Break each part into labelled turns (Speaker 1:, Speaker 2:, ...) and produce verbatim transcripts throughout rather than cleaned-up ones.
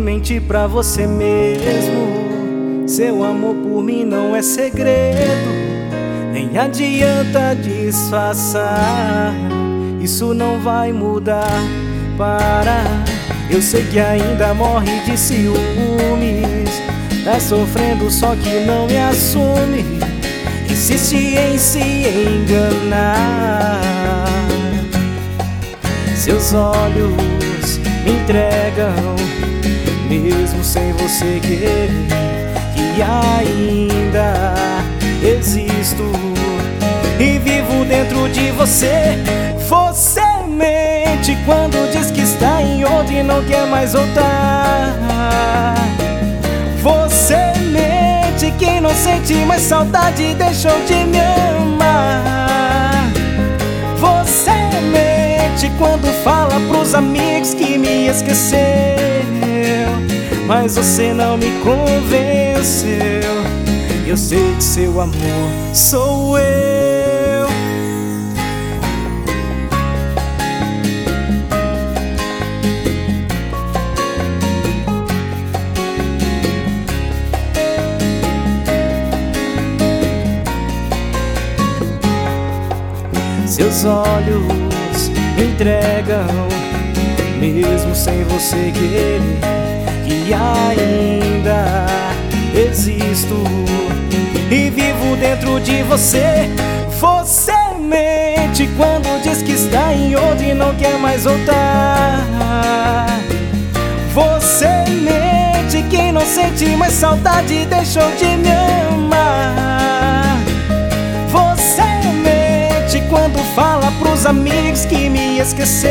Speaker 1: mente pra você mesmo. Seu amor por mim não é segredo, nem adianta disfarçar. Isso não vai mudar. Para, eu sei que ainda morre de ciúmes. Tá sofrendo só que não me assume. Insiste em se enganar. Seus olhos me entregam, mesmo sem você querer, que ainda existo e vivo dentro de você. Você mente quando diz que está em outro e não quer mais voltar. Você mente que não sente mais saudade e deixou de me amar. Você mente quando fala pros amigos que me esqueceu, mas você não me convenceu. Eu sei que seu amor sou eu. Seus olhos me entregam, mesmo sem você querer, que ainda existo e vivo dentro de você. Você mente quando diz que está em outro e não quer mais voltar. Você mente que não sente mais saudade e deixou de me amar. Você mente quando fala pros amigos que me esqueceu,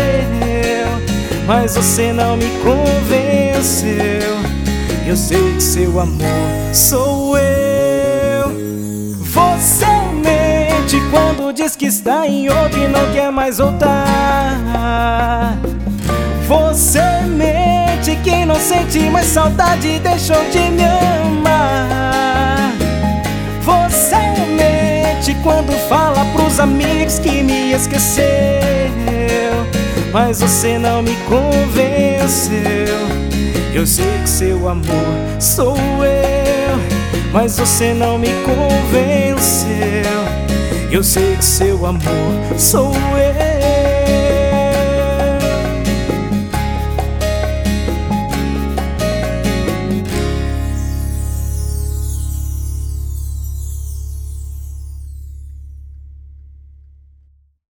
Speaker 1: mas você não me convenceu. Eu sei que seu amor sou eu. Você mente quando diz que está em outro e não quer mais voltar. Você mente que não sente mais saudade e deixou de me amar. Você mente quando fala pros amigos que me esqueceu, mas você não me convenceu. Eu sei que seu amor sou eu, mas você não me convenceu. Eu sei que seu amor sou eu.